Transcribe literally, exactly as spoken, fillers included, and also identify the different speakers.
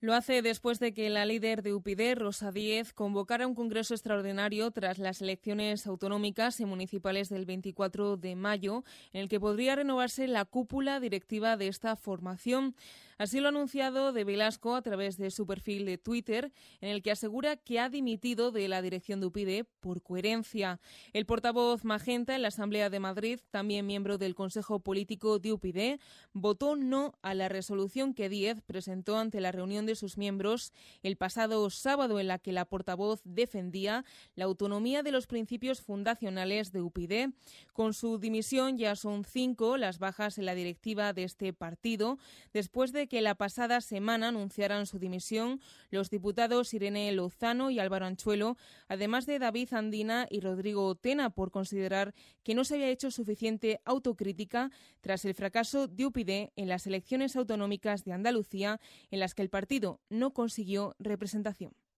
Speaker 1: Lo hace después de que la líder de U P yD, Rosa Díez, convocara un congreso extraordinario tras las elecciones autonómicas y municipales del veinticuatro de mayo, en el que podría renovarse la cúpula directiva de esta formación. Así lo ha anunciado De Velasco a través de su perfil de Twitter, en el que asegura que ha dimitido de la dirección de U P yD por coherencia. El portavoz Magenta en la Asamblea de Madrid, también miembro del Consejo Político de U P yD, votó no a la resolución que Díez presentó ante la reunión de sus miembros el pasado sábado, en la que la portavoz defendía la autonomía de los principios fundacionales de U P yD. Con su dimisión ya son cinco las bajas en la directiva de este partido, después de que la pasada semana anunciaran su dimisión los diputados Irene Lozano y Álvaro Anchuelo, además de David Andina y Rodrigo Tena, por considerar que no se había hecho suficiente autocrítica tras el fracaso de U P yD en las elecciones autonómicas de Andalucía, en las que el partido no consiguió representación.